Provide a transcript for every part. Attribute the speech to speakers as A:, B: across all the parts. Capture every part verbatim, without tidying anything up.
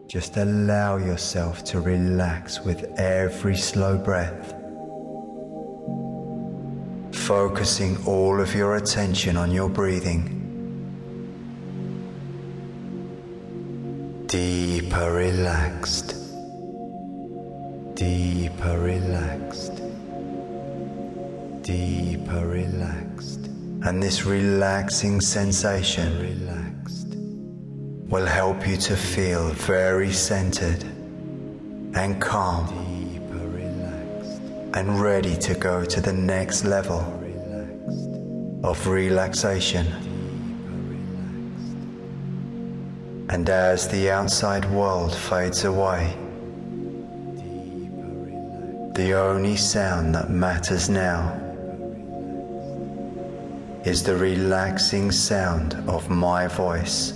A: Just allow yourself to relax with every slow breath, focusing all of your attention on your breathing. Deeper relaxed, deeper relaxed, deeper relaxed. And this relaxing sensation relaxed will help you to feel very centered and calm, deeper relaxed, and ready to go to the next level relaxed of relaxation. And as the outside world fades away, the only sound that matters now is the relaxing sound of my voice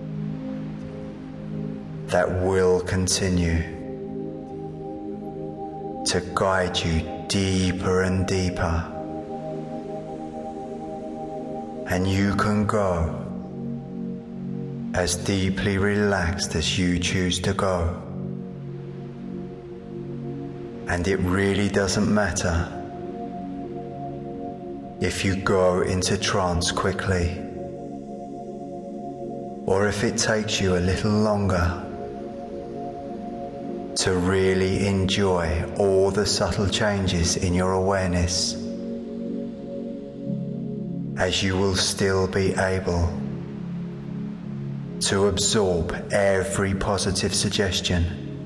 A: that will continue to guide you deeper and deeper. And you can go as deeply relaxed as you choose to go. And it really doesn't matter if you go into trance quickly, or if it takes you a little longer to really enjoy all the subtle changes in your awareness, as you will still be able to absorb every positive suggestion.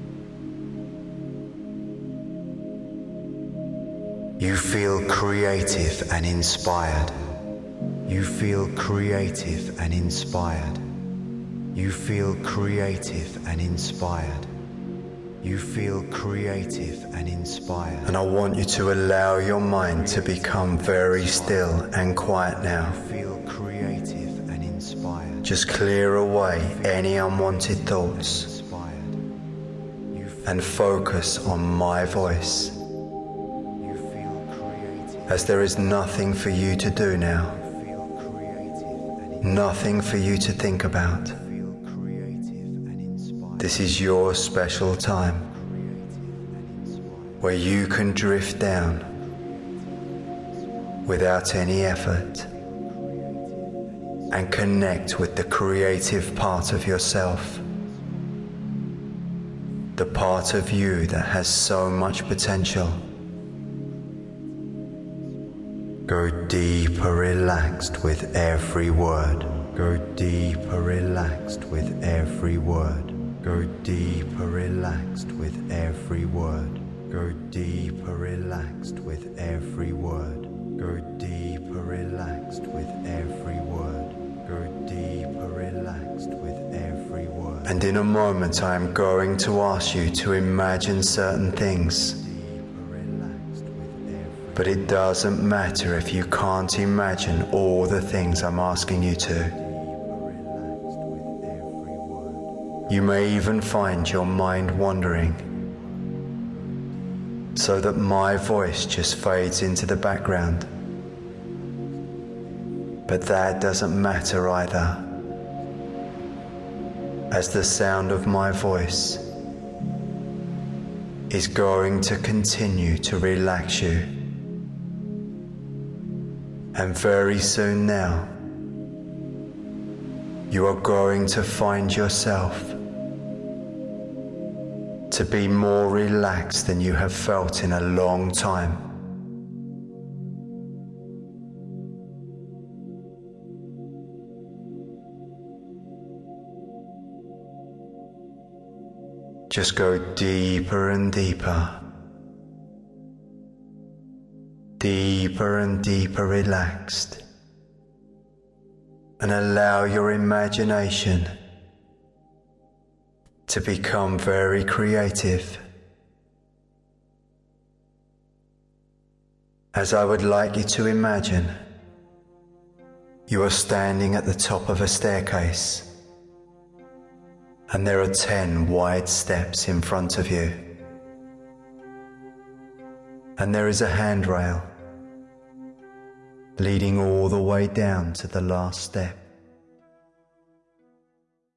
A: You feel creative and inspired. You feel creative and inspired. You feel creative and inspired. You feel creative and inspired. And I want you to allow your mind to become very still and quiet now. Feel creative and inspired. Just clear away any unwanted thoughts and focus on my voice, as there is nothing for you to do now, nothing for you to think about. This is your special time where you can drift down without any effort and connect with the creative part of yourself, the part of you that has so much potential. Go deeper relaxed with every word. Go deeper relaxed with every word. Go deeper relaxed with every word. Go deeper relaxed with every word. Go deeper relaxed with every word. Go deeper relaxed with every word. And in a moment I am going to ask you to imagine certain things. But it doesn't matter if you can't imagine all the things I'm asking you to. You may even find your mind wandering, so that my voice just fades into the background. But that doesn't matter either, as the sound of my voice is going to continue to relax you. And very soon now, you are going to find yourself to be more relaxed than you have felt in a long time. Just go deeper and deeper. Deeper and deeper relaxed, and allow your imagination to become very creative. As I would like you to imagine, you are standing at the top of a staircase, and there are ten wide steps in front of you, and there is a handrail leading all the way down to the last step.